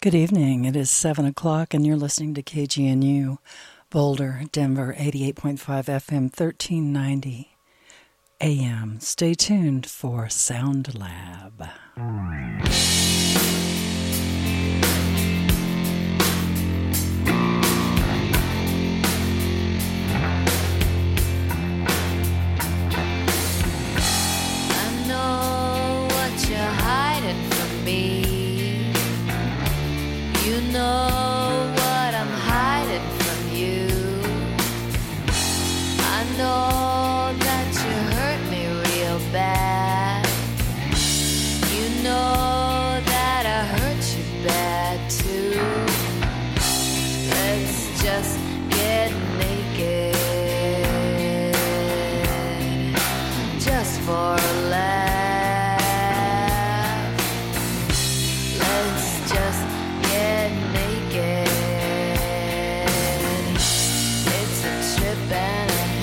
Good evening. It is 7 o'clock, and you're listening to KGNU, Boulder, Denver, 88.5 FM, 1390 AM. Stay tuned for Sound Lab. I know what you're hiding from me. You know what I'm hiding from you. I know that you hurt me real bad. You know that I hurt you bad too. Let's just get naked, just for a laugh. Let's just get naked. It's a trip and a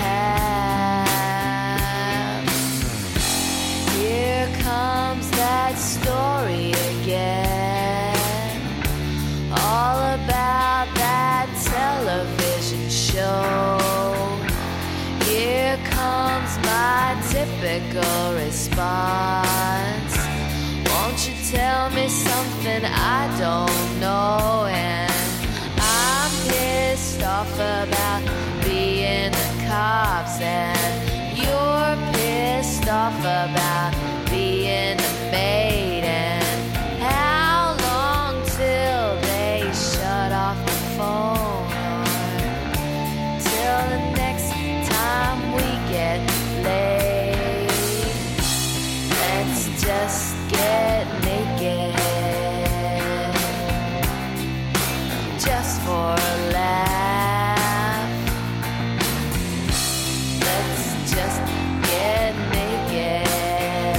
half. Here comes that story again, all about that television show. Here comes my typical response. Won't you tell me something I don't know? And I'm pissed off about being the cops, and you're pissed off about being the maid. And how long till they shut off the phone? Or till the next time we get laid? Let's just get naked, just for a laugh. Let's just get naked,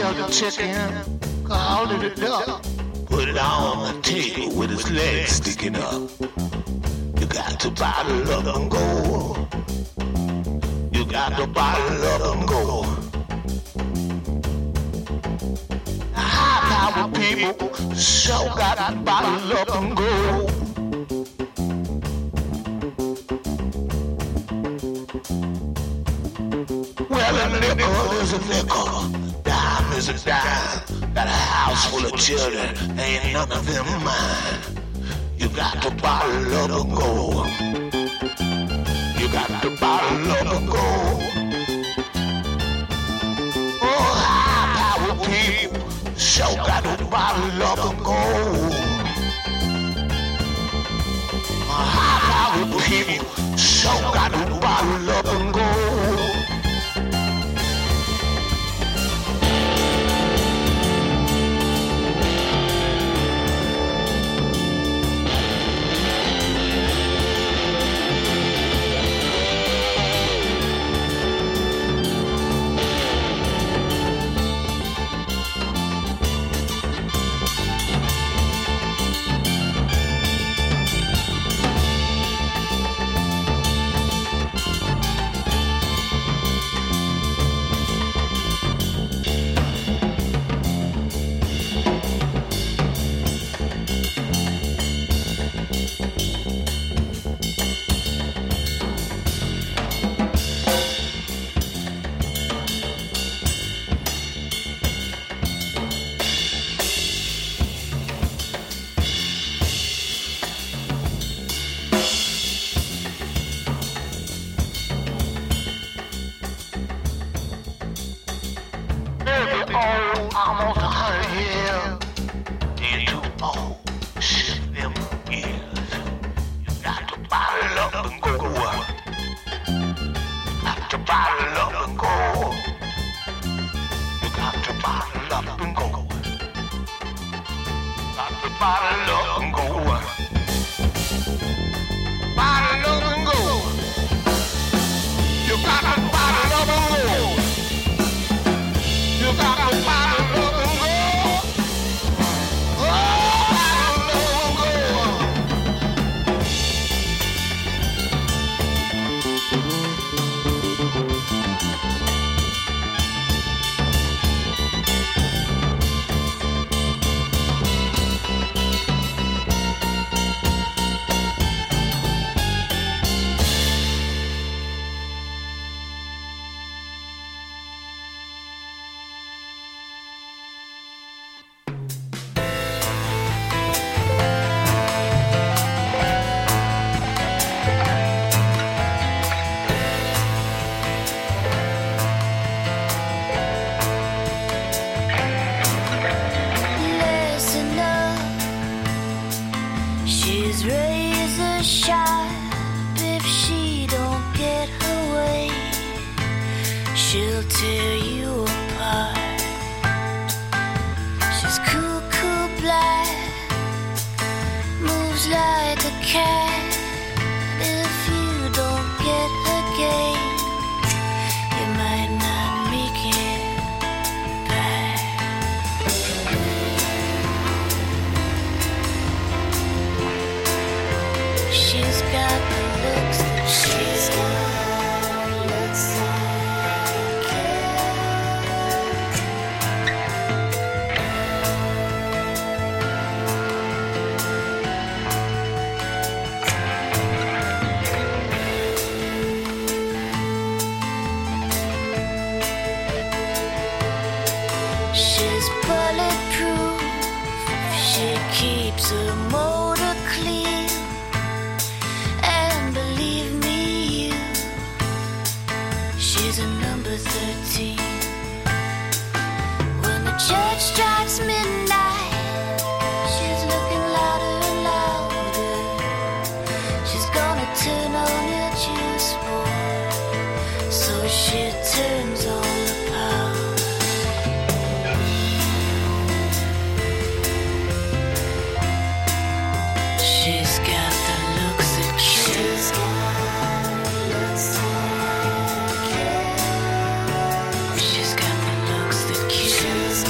killed the chicken, called it a duck. Put it on the table with its legs sticking up. You got to bottle up and go. You got to bottle up and go. High-powered people sure got to bottle up and go. Well, a nickel is a nickel, dime is a dime. Got a house full of children, ain't none of them mine. You got to bottle up and go. You got to bottle up and go. Oh, high-powered people sure got to bottle up and go. High-powered people sure got to bottle up and go. Almost 100 years into old shit them years. You got to bottle up and go. Got to bottle up and go. You got to bottle up and go. Got to bottle up and go. Bottle up and go. You got to bottle up and go. You got to bottle up and go. Oh, bottle up and She's got the looks that kills.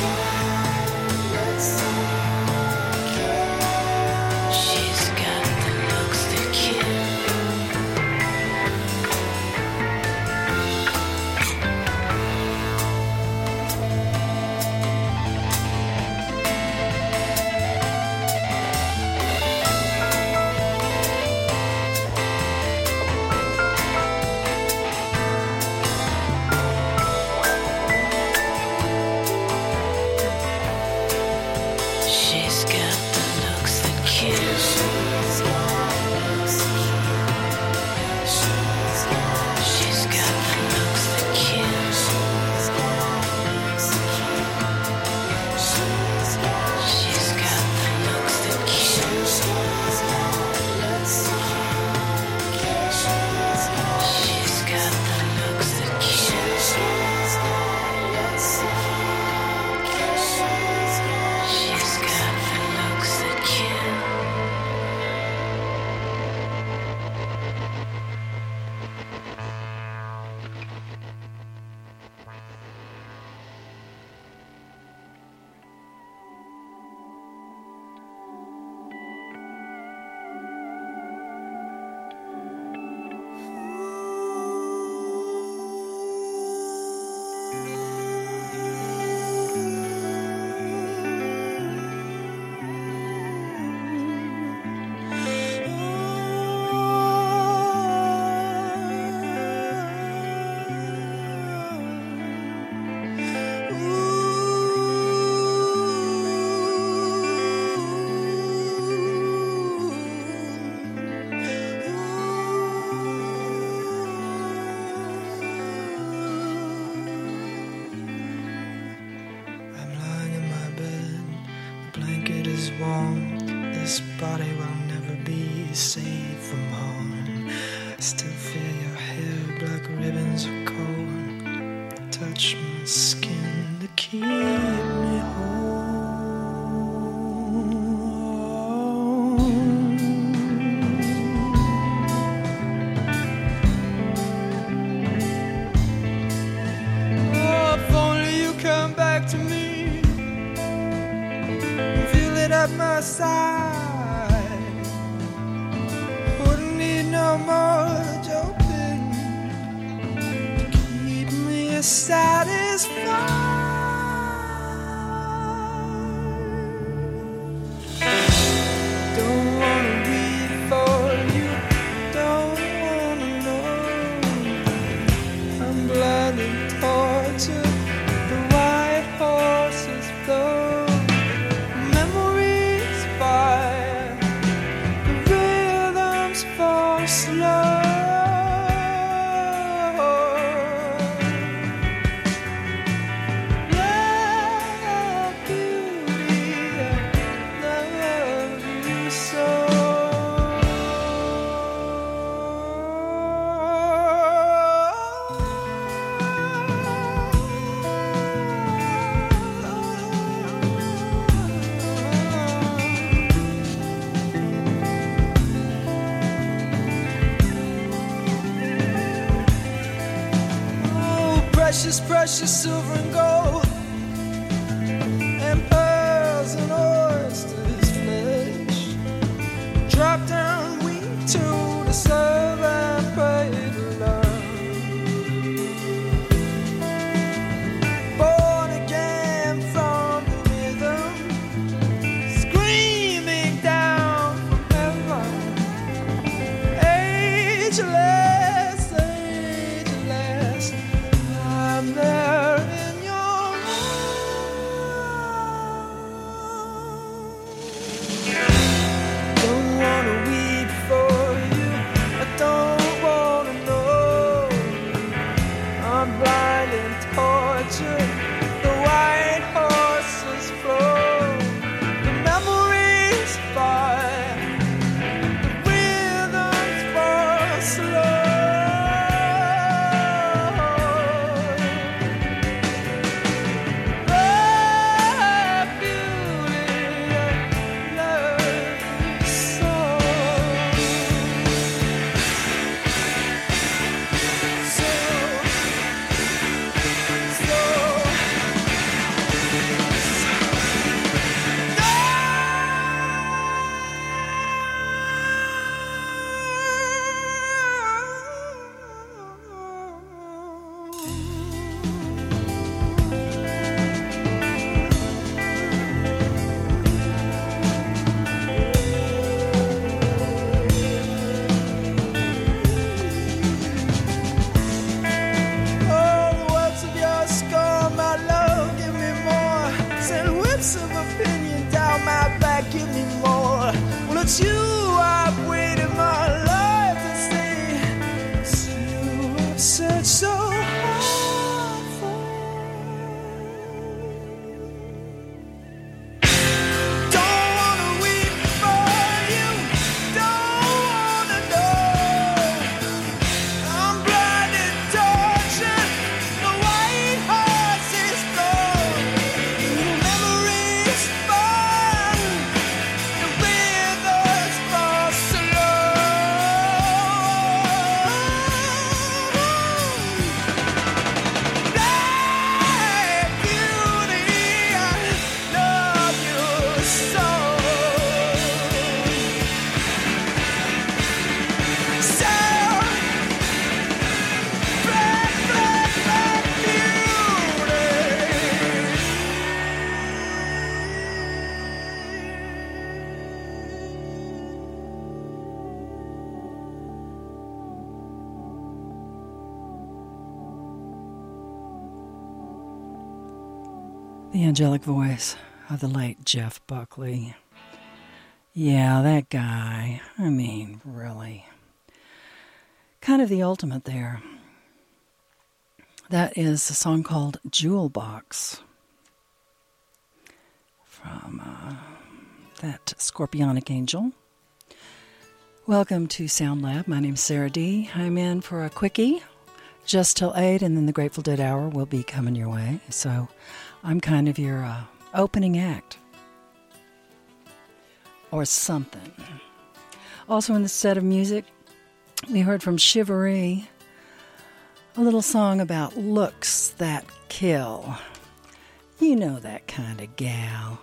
skin to keep me at my side, wouldn't need no more joking to keep me satisfied. Don't wanna weep for you, don't wanna know. I'm blind and tortured, the white horses blow. Precious, precious silver and gold, and pearls and oysters flesh. Drop down wheat to the serve and pray to love. Born again from the rhythm, screaming down from heaven. Ageless, ageless, I'm there in your arms. Don't wanna weep for you, I don't wanna know. I'm blind and tortured, the white horses flow. The memories fire, the rhythms fall slow. Give me more. Well, it's you I've waited my life to see. It's you I've searched so hard for. Don't wanna weep for you, don't wanna know. I'm blind and tortured, the white horse is gone. Memories fun. The angelic voice of the late Jeff Buckley. Yeah, that guy. I mean, really. Kind of the ultimate there. That is a song called Jewel Box from that Scorpionic Angel. Welcome to Sound Lab. My name's Sarah D. I'm in for a quickie just till 8, and then the Grateful Dead Hour will be coming your way. So I'm kind of your opening act. Or something. Also in the set of music, we heard from Shivaree, a little song about looks that kill. You know that kind of gal.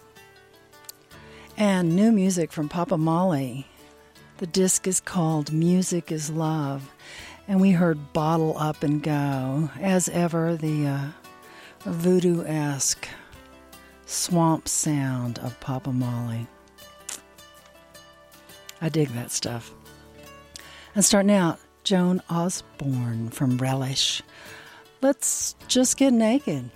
And new music from Papa Molly. The disc is called Music is Love. And we heard Bottle Up and Go. As ever, the voodoo-esque swamp sound of Papa Molly. I dig that stuff. And starting out, Joan Osborne from Relish. Let's just get naked.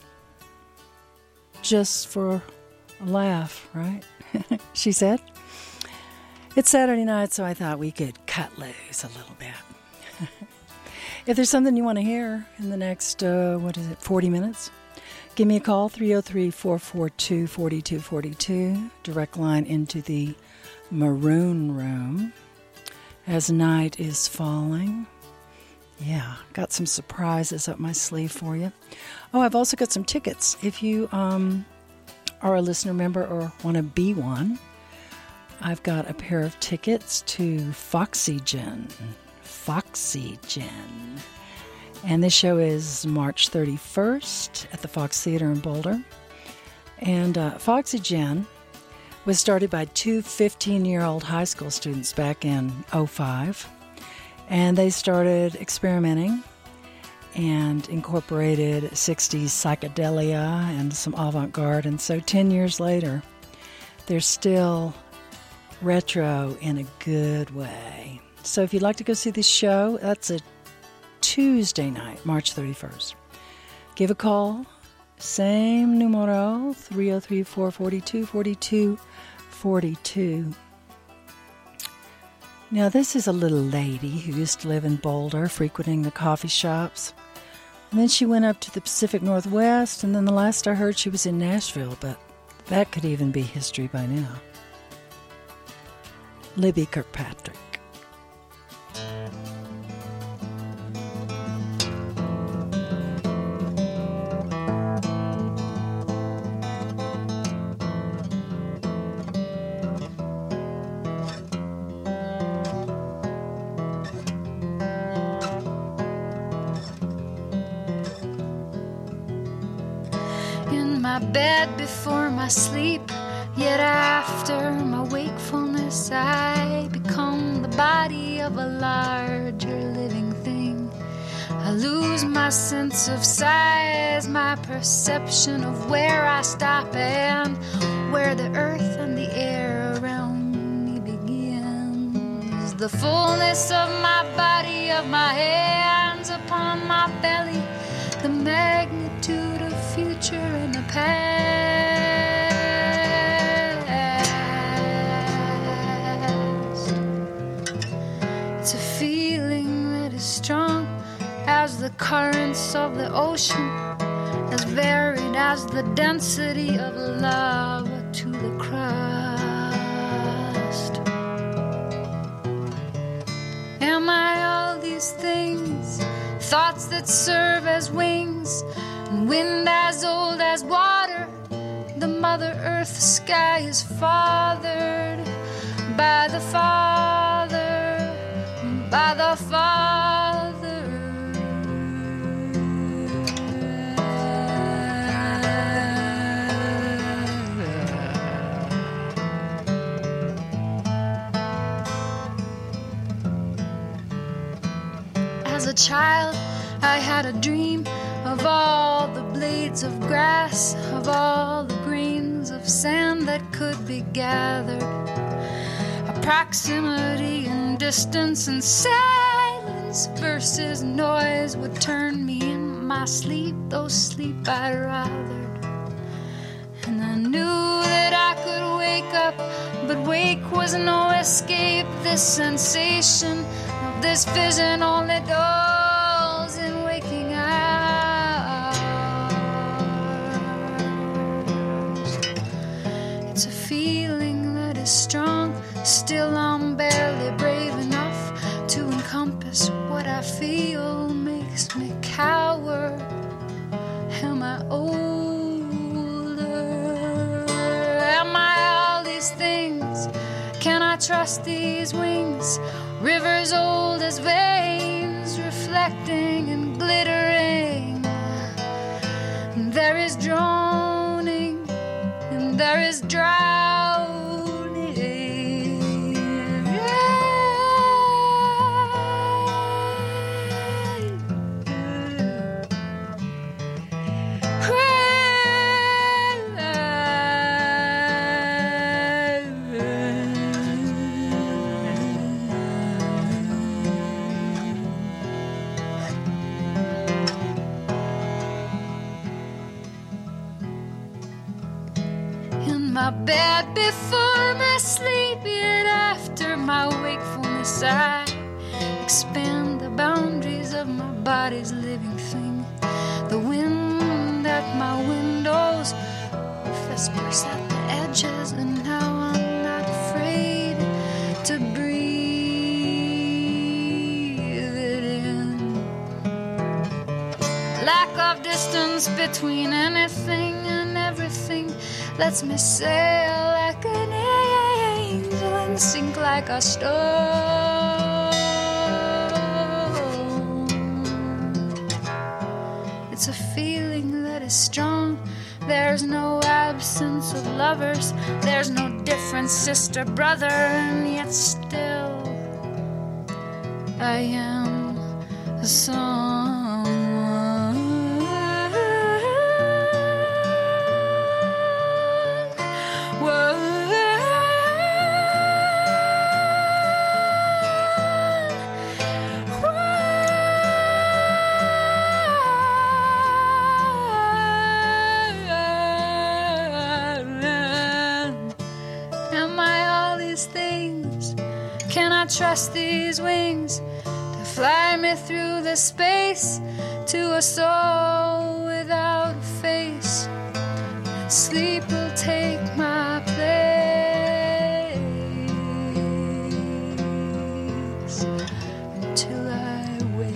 Just for a laugh, right? She said. It's Saturday night, so I thought we could cut loose a little bit. If there's something you want to hear in the next, 40 minutes, give me a call, 303-442-4242, direct line into the Maroon Room as night is falling. Yeah, got some surprises up my sleeve for you. Oh, I've also got some tickets. If you are a listener member or want to be one, I've got a pair of tickets to Foxygen. And this show is March 31st at the Fox Theater in Boulder. And Foxygen was started by two 15-year-old high school students back in 2005. And they started experimenting and incorporated 60s psychedelia and some avant-garde. And so 10 years later, they're still retro in a good way. So if you'd like to go see this show, that's a Tuesday night, March 31st. Give a call. Same numero, 303-442-4242. Now, this is a little lady who used to live in Boulder, frequenting the coffee shops. And then she went up to the Pacific Northwest, and then the last I heard she was in Nashville, but that could even be history by now. Libby Kirkpatrick. My bed before my sleep, yet after my wakefulness I become the body of a larger living thing. I lose my sense of size, my perception of where I stop and where the earth and the air around me begins. The fullness of my body, of my hands upon my belly, the magnitude of future and the past. It's a feeling that is strong as the currents of the ocean, as varied as the density of lava to the crust. Am I all these things? Thoughts that serve as wings, and wind as old as water. The Mother Earth sky is fathered by the Father, by the Father. As a child, I had a dream of all the blades of grass, of all the grains of sand that could be gathered. A proximity and distance and silence versus noise would turn me in my sleep, though sleep I'd rather. And I knew that I could wake up, but wake was no escape. This sensation of this vision only dulls in waking hours. It's a feeling that is strong, still I'm barely brave enough to encompass what I feel, make makes me cower. Am I older? Am I all these things? Can I trust these wings? Rivers old as veins, reflecting and glittering. And there is droning, and there is drowning. My bed before my sleep, yet after my wakefulness I expand the boundaries of my body's living thing. The wind at my windows whispers at the edges, and now I'm not afraid to breathe it in. Lack of distance between anything and everything lets me sail like an angel and sink like a stone. It's a feeling that is strong. There's no absence of lovers. There's no difference, sister, brother, and yet still I am a song. Trust these wings to fly me through the space to a soul without a face, and sleep will take my place until I wake.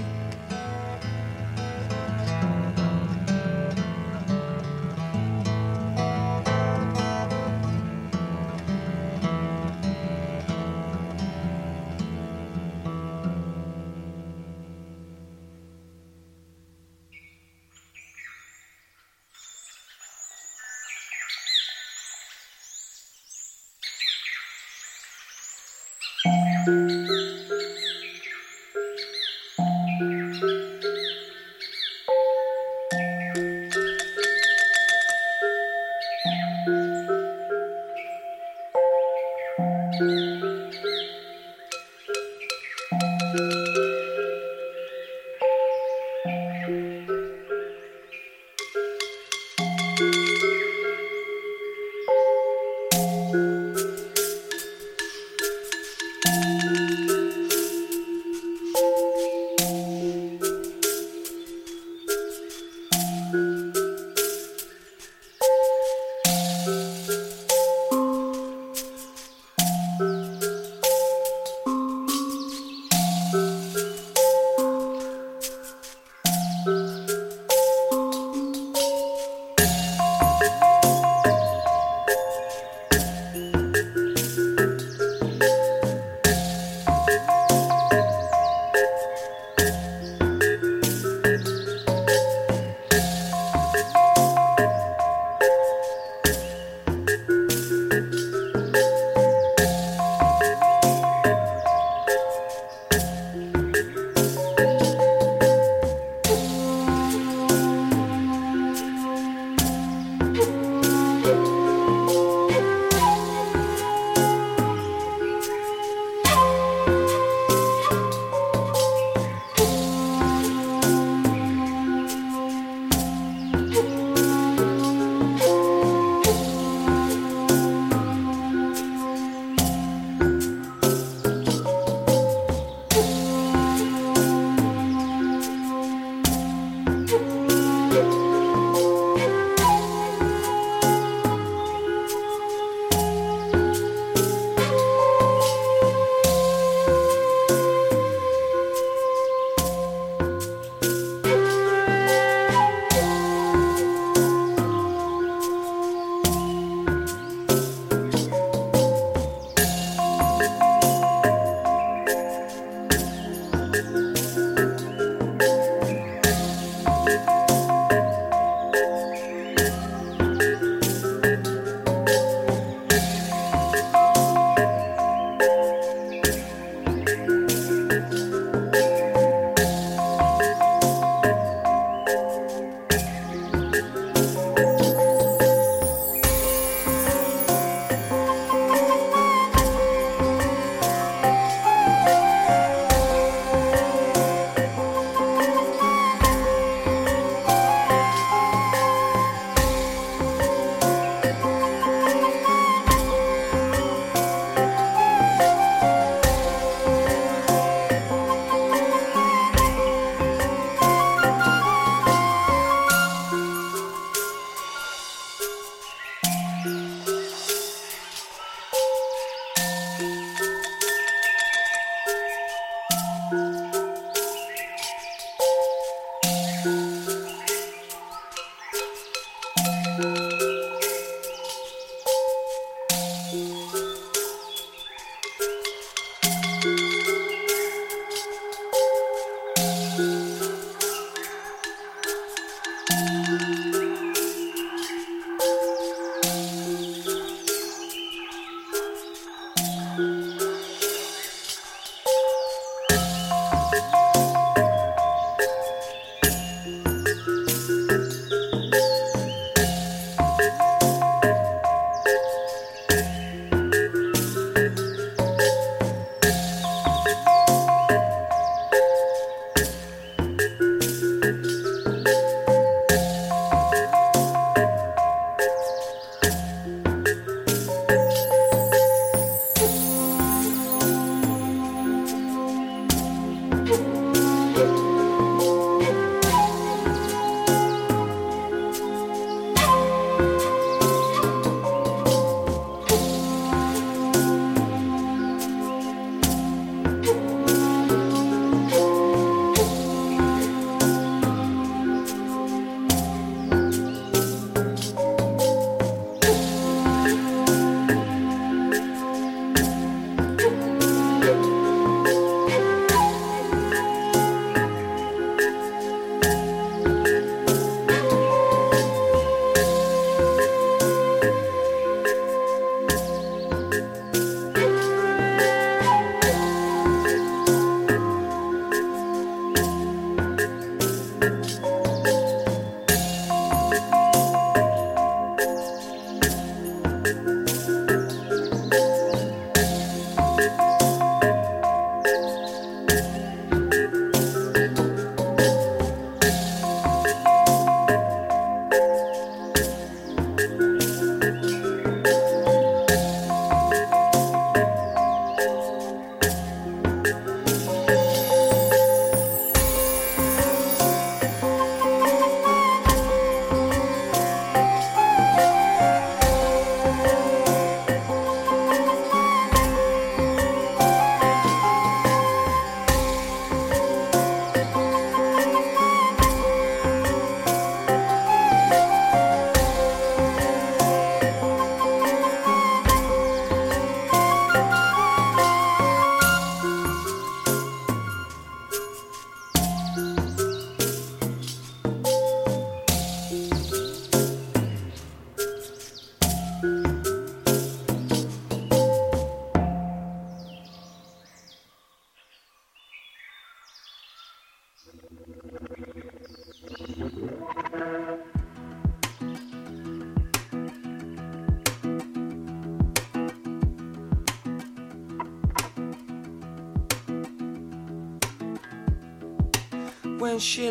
When she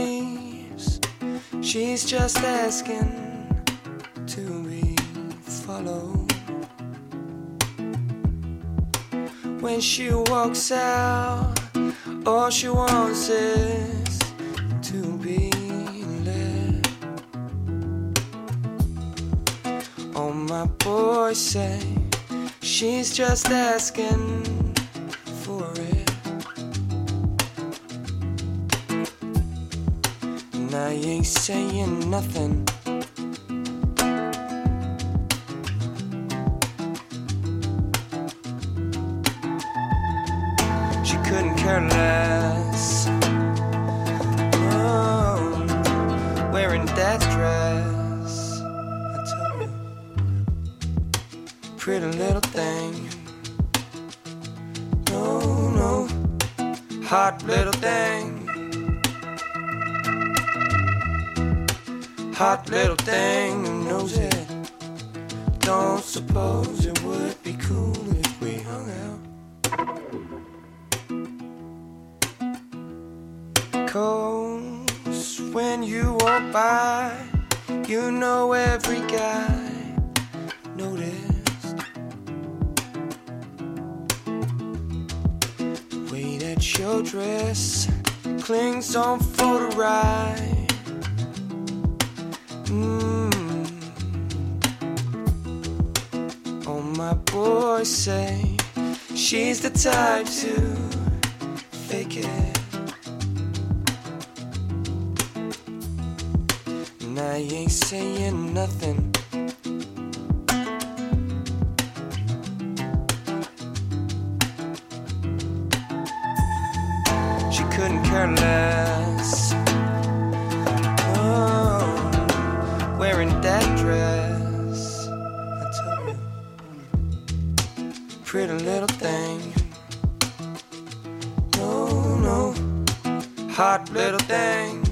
leaves, she's just asking to be followed. When she walks out, all she wants is to be led. All my boys say she's just asking for it. And I ain't saying nothing. She couldn't care less. Oh, wearing that dress, I tell you, pretty little thing. No, no, hot little thing. Hot little thing who knows it. Don't suppose it would be cool if we hung out. 'Cause when you walk by, you know every guy noticed the way that your dress clings on for the ride. Oh, my boys say she's the type to fake it. And I ain't saying nothing. She couldn't care less. Oh, hot little thing.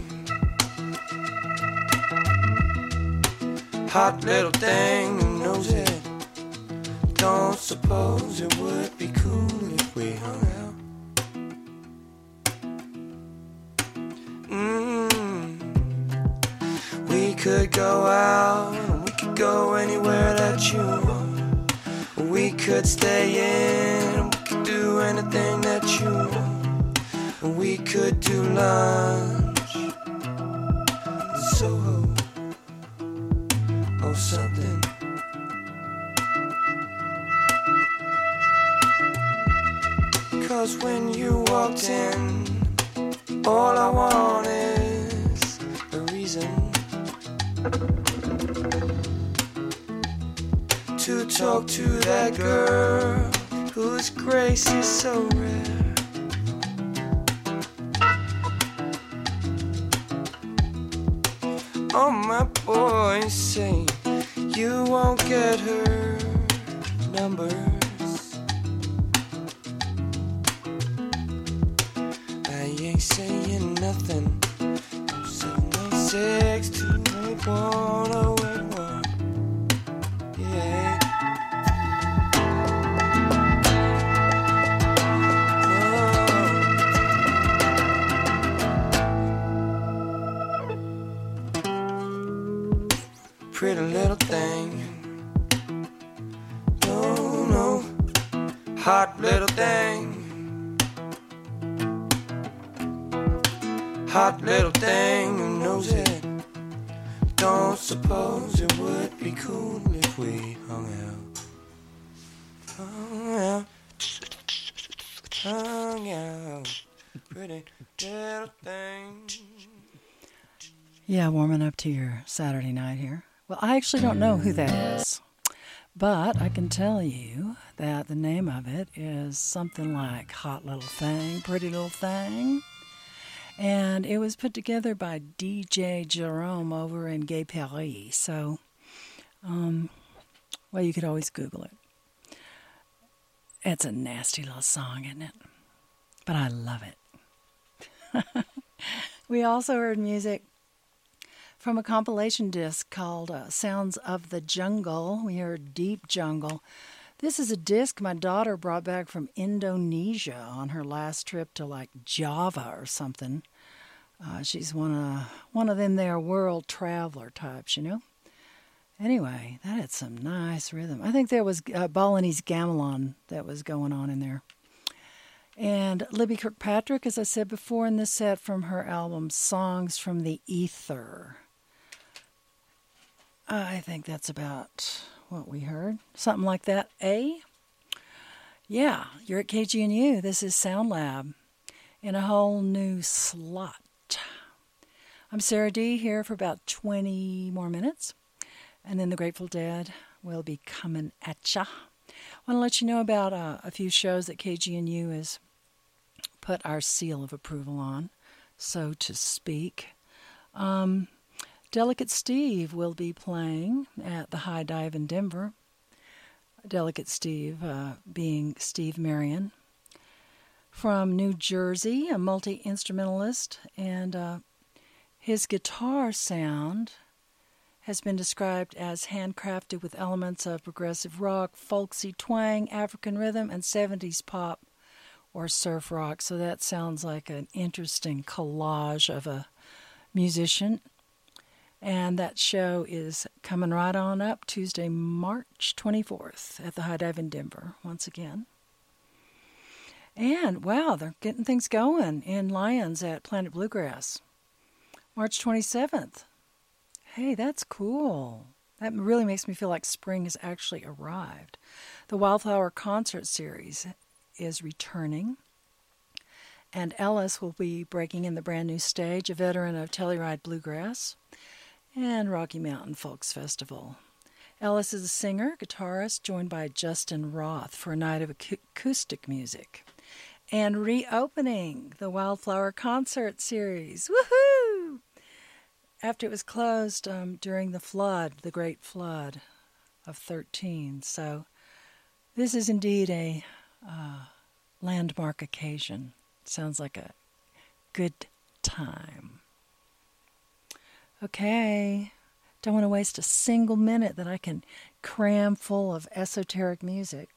Hot little thing who knows it. Don't suppose it would be cool if we hung out. We could go out, we could go anywhere that you want. We could stay in, we could do anything that you want. We could do lunch in Soho or something. 'Cause when you walked in, all I want is a reason to talk to that girl whose grace is so rare. All my boys say you won't get her numbers. I ain't saying nothing. 796 281 081. Yeah. Pretty little thing. No, no. Hot little thing. Hot little thing who knows it. Don't suppose it would be cool if we hung out. Hung out. Hung out. Pretty little thing. Yeah, warming up to your Saturday night here. Well, I actually don't know who that is, but I can tell you that the name of it is something like Hot Little Thing, Pretty Little Thing. And it was put together by DJ Jerome over in Gay Paris. So, well, you could always Google it. It's a nasty little song, isn't it? But I love it. We also heard music from a compilation disc called Sounds of the Jungle. We heard Deep Jungle. This is a disc my daughter brought back from Indonesia on her last trip to like Java or something. She's one of them there world traveler types, you know. Anyway, that had some nice rhythm. I think there was Balinese gamelan that was going on in there. And Libby Kirkpatrick, as I said before, in this set from her album Songs from the Ether. I think that's about what we heard. Something like that, eh? Yeah, you're at KGNU. This is Sound Lab in a whole new slot. I'm Sarah D. here for about 20 more minutes. And then the Grateful Dead will be coming at ya. I want to let you know about a few shows that KGNU has put our seal of approval on, so to speak. Delicate Steve will be playing at the High Dive in Denver. Delicate Steve being Steve Marion from New Jersey, a multi-instrumentalist, and his guitar sound has been described as handcrafted with elements of progressive rock, folksy twang, African rhythm, and 70s pop or surf rock. So that sounds like an interesting collage of a musician. And that show is coming right on up Tuesday, March 24th at the High Dive in Denver, once again. And, wow, they're getting things going in Lyons at Planet Bluegrass. March 27th. Hey, that's cool. That really makes me feel like spring has actually arrived. The Wildflower Concert Series is returning. And Ellis will be breaking in the brand new stage, a veteran of Telluride Bluegrass and Rocky Mountain Folks Festival. Ellis is a singer, guitarist, joined by Justin Roth for a night of acoustic music. And reopening the Wildflower Concert Series. Woohoo! After it was closed during the flood, the Great Flood of 13. So this is indeed a landmark occasion. Sounds like a good time. Okay, don't want to waste a single minute that I can cram full of esoteric music.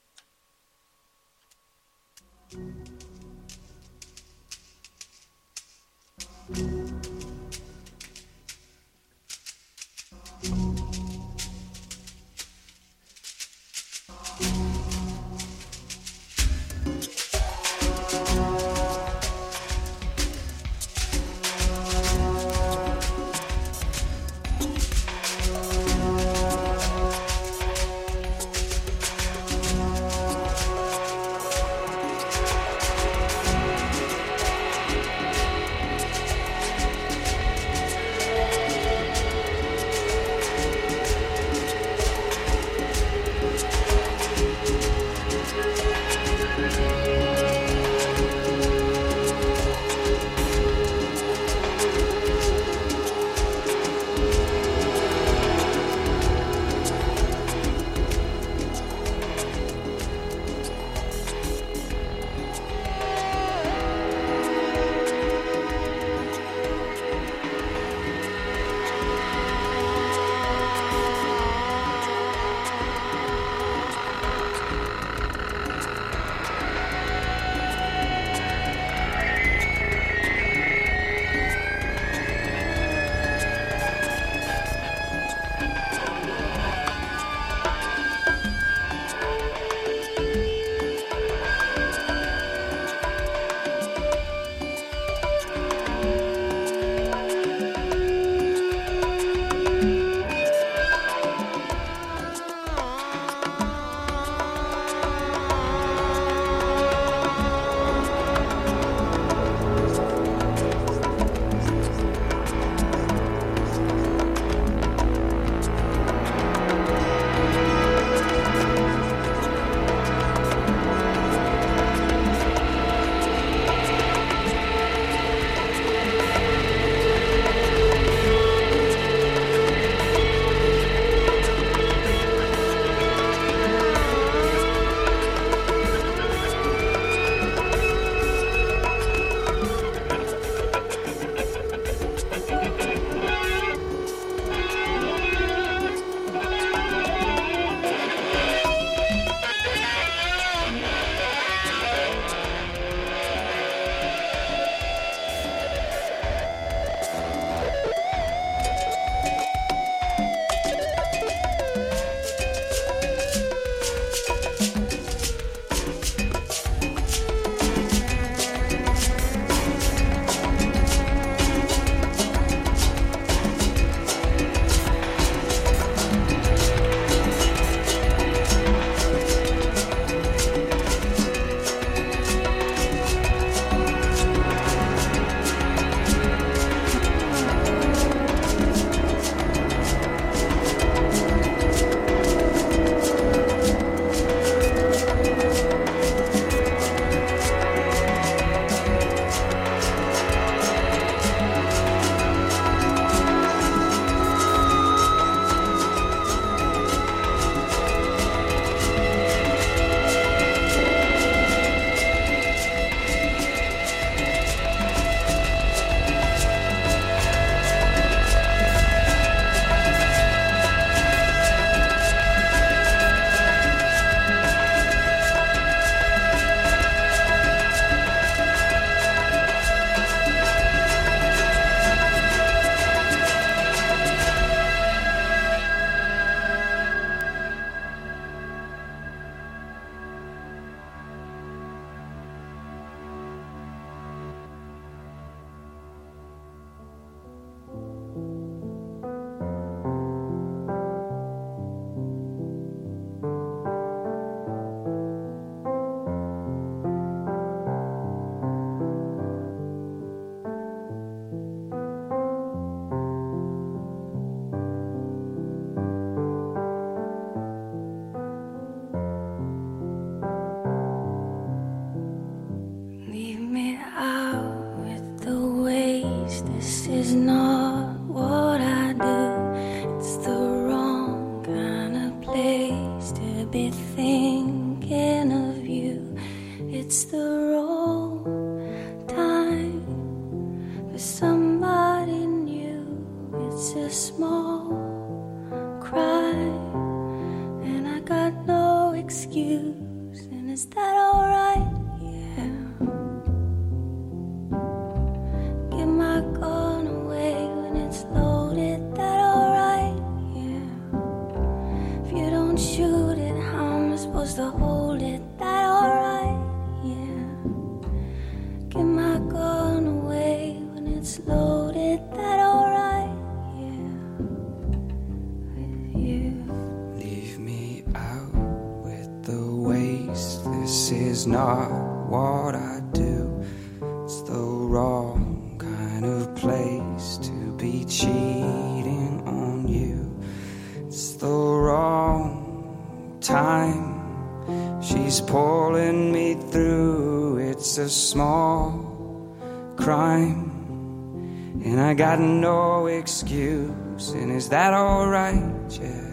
is not what I do. It's the wrong kind of place to be cheating on you. It's the wrong time. She's pulling me through. It's a small crime, and I got no excuse. And is that alright? Yeah.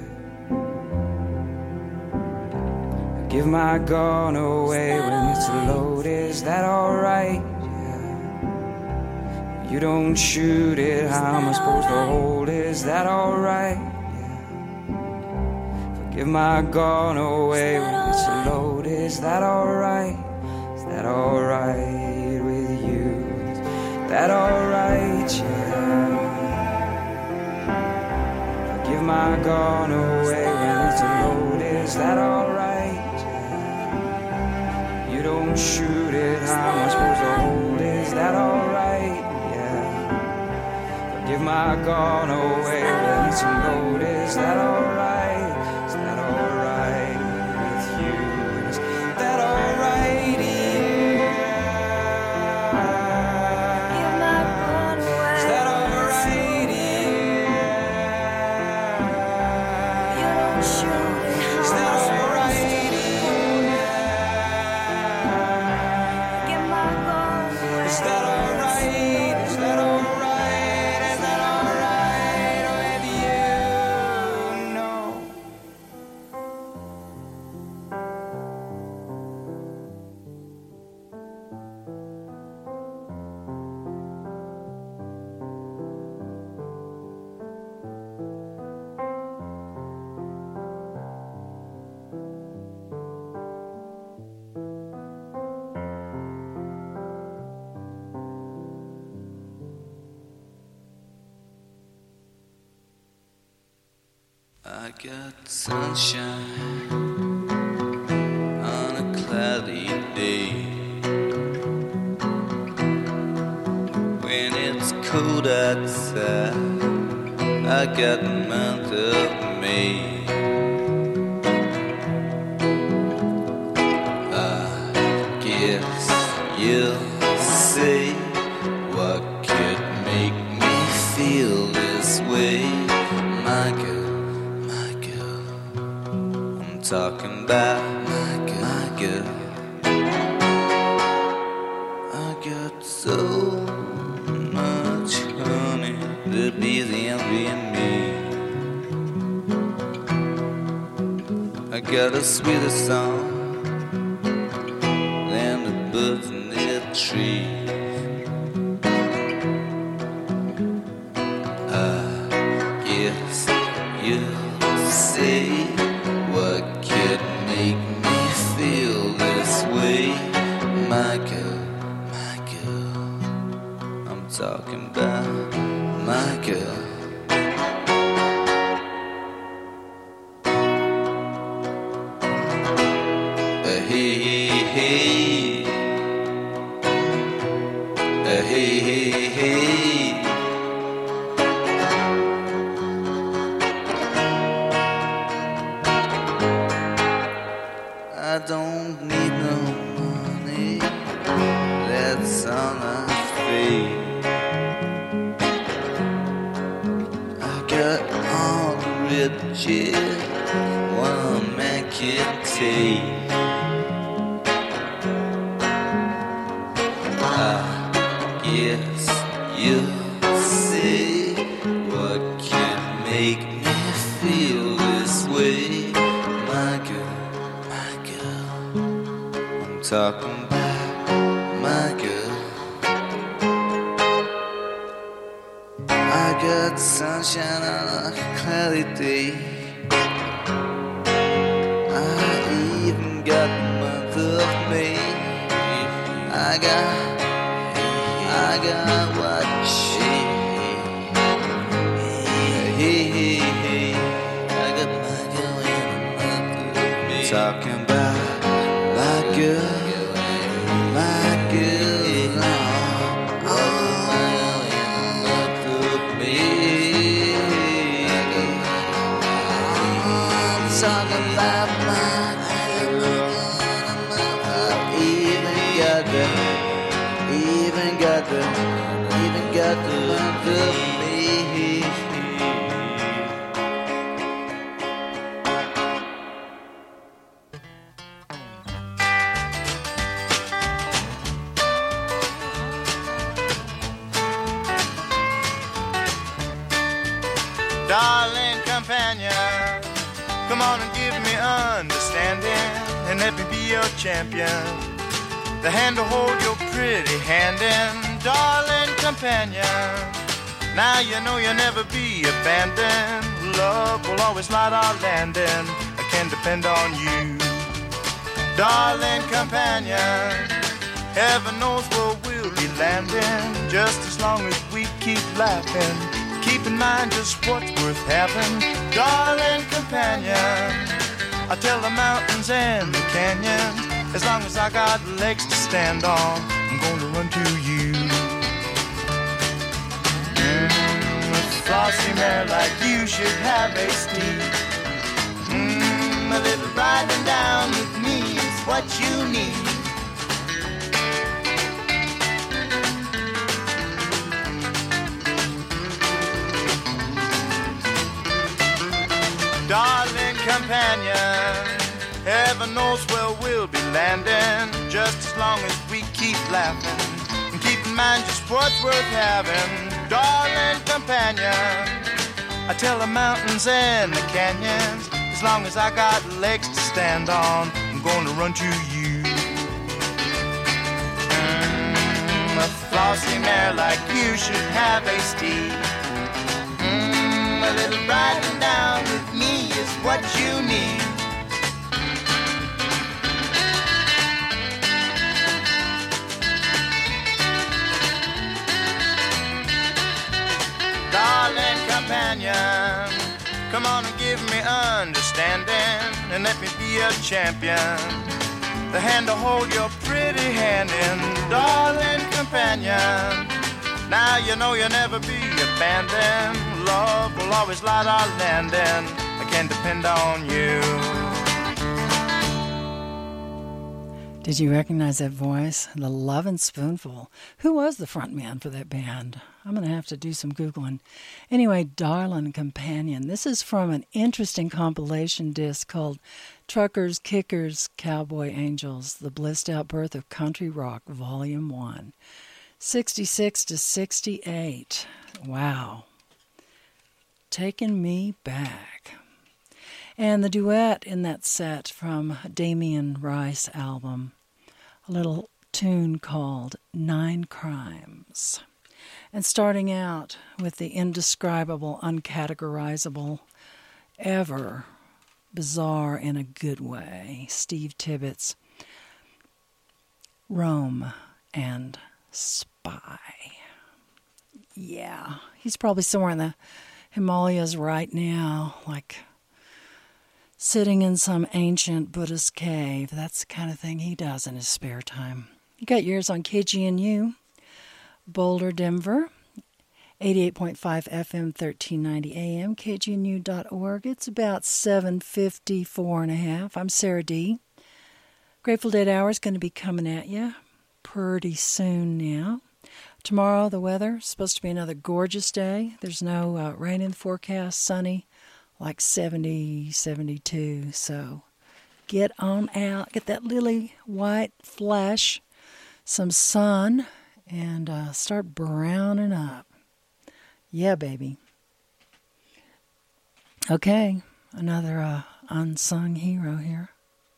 I give my gun away when it's loaded. Is that alright? Yeah. You don't shoot it, how am I supposed to hold it? Is that alright? Give my gun away when it's loaded. Is that alright? Is that alright with you? Is that alright, yeah? Give my gun away when it's loaded. Is that alright, yeah? You don't shoot it, how am I supposed to hold it? Is that alright, yeah? Give my gun away when it's loaded. Is that alright? I got sunshine on a cloudy day. When it's cold outside, I got the month of May. I guess you'll say, what could make me feel this way? My girl, talking about my girl. I got so much honey that be the envy in me. I got a sweeter song than the birds in the tree. I guess you'll say, what could make me feel this way? My girl, I'm talking about my girl. Hey, hey, hey, hey, hey, hey. I don't need no money, that's all I feel. I got all the riches one man can take. I guess you'll say, what can make me feel this way? My girl, I'm talking about my girl. I got sunshine on a cloudy day. I even got the month of May. I got what she. Hey, hey, hey. I got my girl in the month of May. Talking about my girl. My girl, oh, my month of May. I'm talking about my girl. darling companion. Come on and give me understanding, and let me be your champion. The hand to hold your pretty hand in, darling companion. Now you know you'll never be abandoned. Love will always light our landing. I can depend on you, darling companion. Heaven knows where we'll be landing, just as long as we keep laughing. Keep in mind just what's worth having, darling companion. I tell the mountains and the canyons, as long as I got legs to stand on, I'm gonna run to you. A flossy mare like you should have a steed. A little riding down with me is what you need. Darling companion, heaven knows where we'll be landing, just as long as we keep laughing and keep in mind just what's worth having. Darling companion, I tell the mountains and the canyons, as long as I got legs to stand on, I'm gonna run to you. A flossy mare like you should have a steed. A little riding down with me is what you need. Darling companion, come on and give me understanding, and let me be a champion. The hand to hold your pretty hand in, darling companion. Now you know you'll never be abandoned. Love will always light our landing. I can depend on you. Did you recognize that voice? The Lovin' Spoonful. Who was the front man for that band? I'm going to have to do some Googling. Anyway, Darling Companion. This is from an interesting compilation disc called Truckers, Kickers, Cowboy Angels, The Blissed Out Birth of Country Rock, Volume 1. 66 to 68. Wow. Taking me back. And the duet in that set from Damien Rice album, a little tune called Nine Crimes. And starting out with the indescribable, uncategorizable, ever bizarre in a good way, Steve Tibbetts, Rome and Spy. Yeah, he's probably somewhere in the Himalayas right now, like sitting in some ancient Buddhist cave. That's the kind of thing he does in his spare time. You got yours on KGNU, Boulder, Denver, 88.5 FM, 1390 AM, KGNU.org. It's about 7:54 and a half. I'm Sarah D. Grateful Dead Hour is going to be coming at you pretty soon now. Tomorrow, the weather is supposed to be another gorgeous day. There's no rain in the forecast, sunny, like 70, 72. So get on out, get that lily white flesh, some sun, and start browning up. Yeah, baby. Okay, another unsung hero here.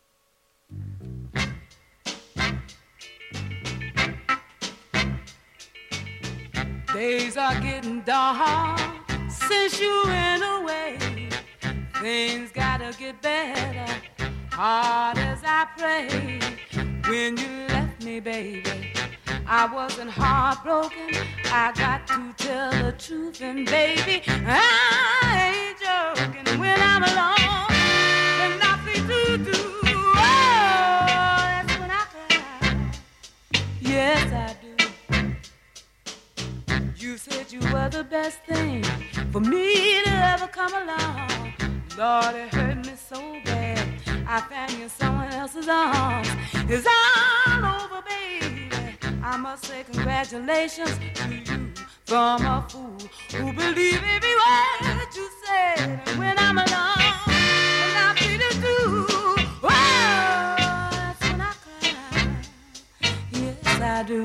Days are getting dark since you went away. Things gotta get better, hard as I pray. When you left me, baby, I wasn't heartbroken. I got to tell the truth, and baby, I ain't joking. When I'm alone and nothing to do, oh, that's when I cry. Yes, I do. You said you were the best thing for me to ever come along. Lord, it hurt me so bad. I found you in someone else's arms. It's all over, baby. I must say congratulations to you from a fool who believed every word you said. And when I'm alone and I feel it too, oh, that's when I cry. Yes, I do.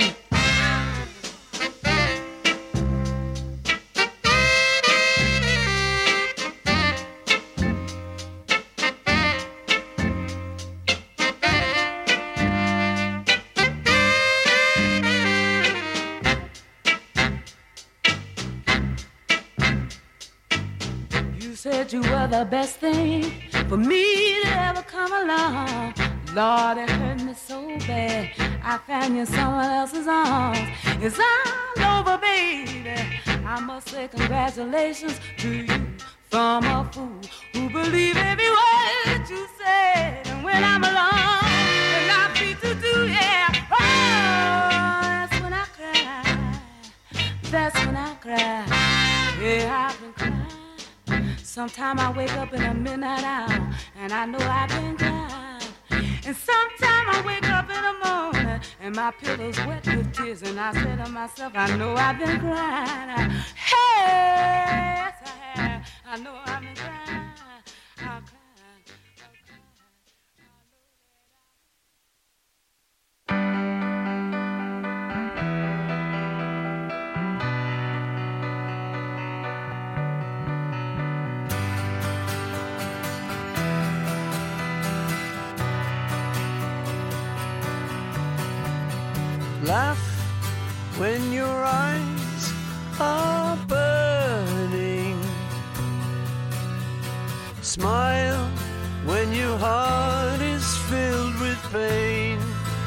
said you were the best thing for me to ever come along. Lord, it hurt me so bad. I found you in someone else's arms. It's all over, baby. I must say congratulations to you from a fool who believed every word that you said. And when I'm alone and I feel to do, yeah, oh, that's when I cry. That's when I cry. Yeah, I've been crying. Sometime I wake up in the midnight hour and I know I've been crying. And sometime I wake up in the morning and my pillow's wet with tears. And I say to myself, I know I've been crying. Hey, yes I have. I know I've been crying. I'll cry. Laugh when your eyes are burning. Smile when your heart is filled with pain.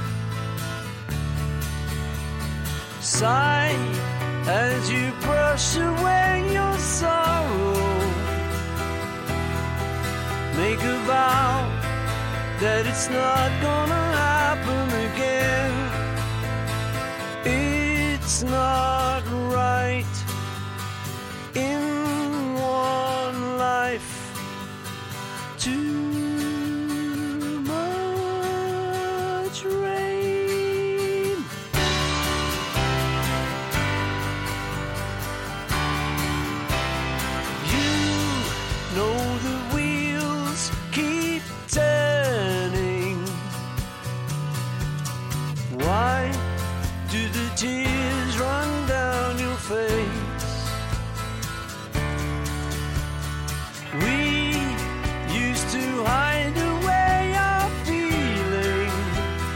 Sigh as you brush away your sorrow. Make a vow that it's not gonna happen again. It's not right in one life. Too much rain. You know the wheels keep turning. Why do the tears run down your face? We used to hide away our feelings,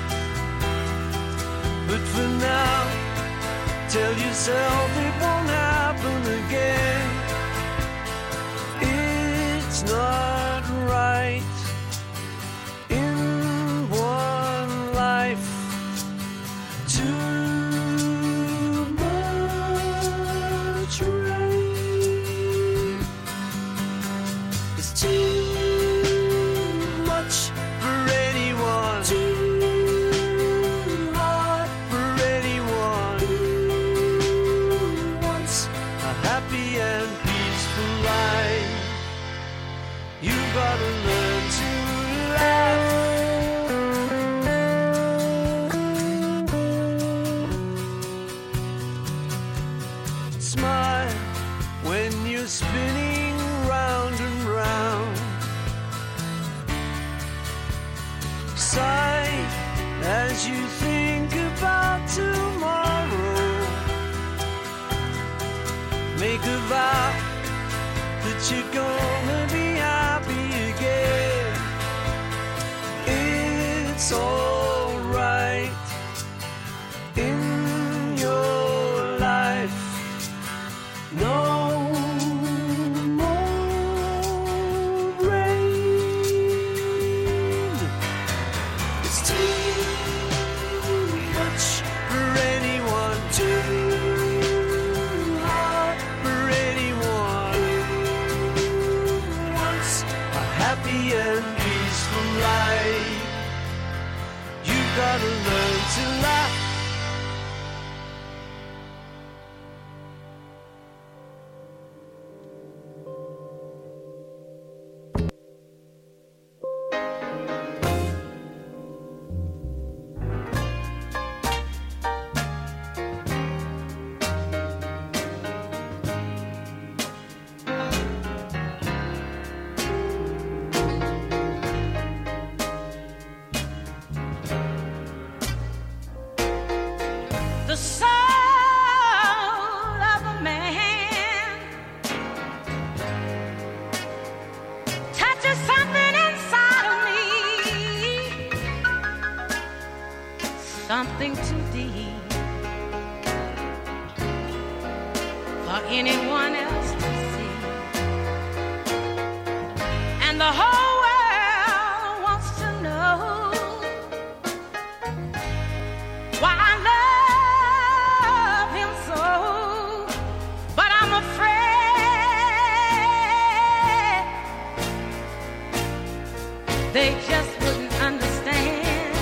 but for now, tell yourself it won't happen again. It's not right in one life. Spinning round and round. Sigh as you think about tomorrow. Make a vow that you're gonna be happy again. It's all right in your life. No gotta learn to laugh. Something too deep for anyone else to see. the whole world wants to know why I love him so, but I'm afraid they just wouldn't understand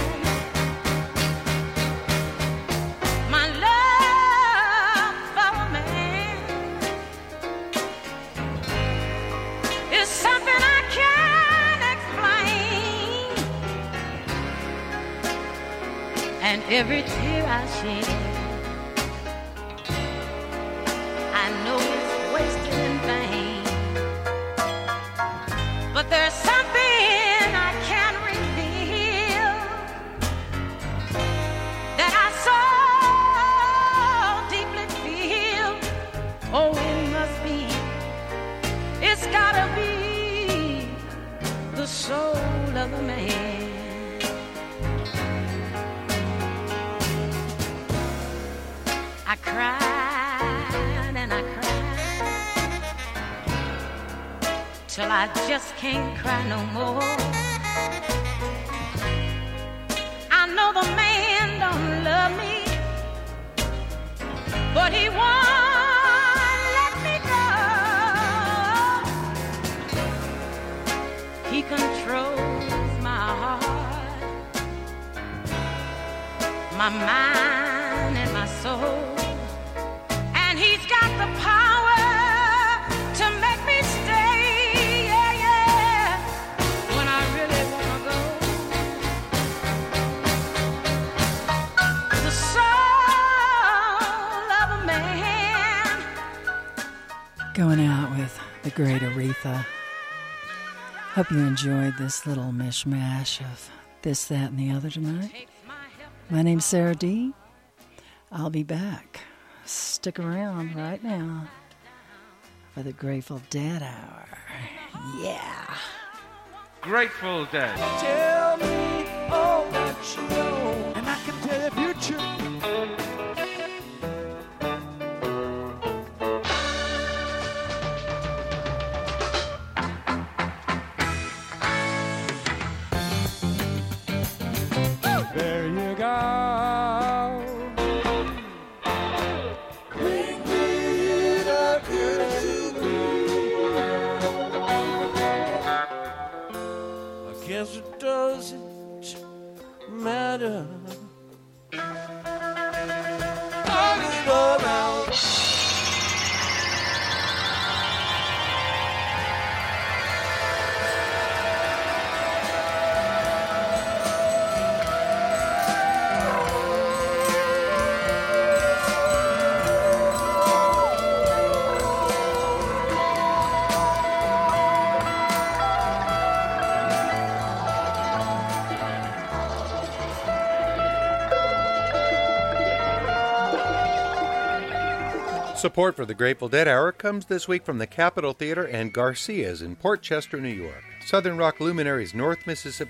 my love for a man. It's something I can't explain, and every tear I shed, I know it's wasted in vain. But there's something I can't reveal that I so deeply feel. Oh, it must be, it's gotta be the soul of a man. I cried and I cried till I just can't cry no more. I know the man don't love me, but he won't let me go. He controls my heart, my mind and my soul. And he's got the power to make me stay, yeah, yeah, when I really wanna go. The soul of a man. Going out with the great Aretha. Hope you enjoyed this little mishmash of this, that, and the other tonight. My name's Sarah D. I'll be back. Stick around right now for the Grateful Dead Hour. Yeah. Grateful Dead. Tell me all that you know, and I can tell your future. There you go. Bring me the good to I guess it doesn't matter. Turn it around. Support for the Grateful Dead Hour comes this week from the Capitol Theater and Garcia's in Port Chester, New York. Southern rock luminaries North Mississippi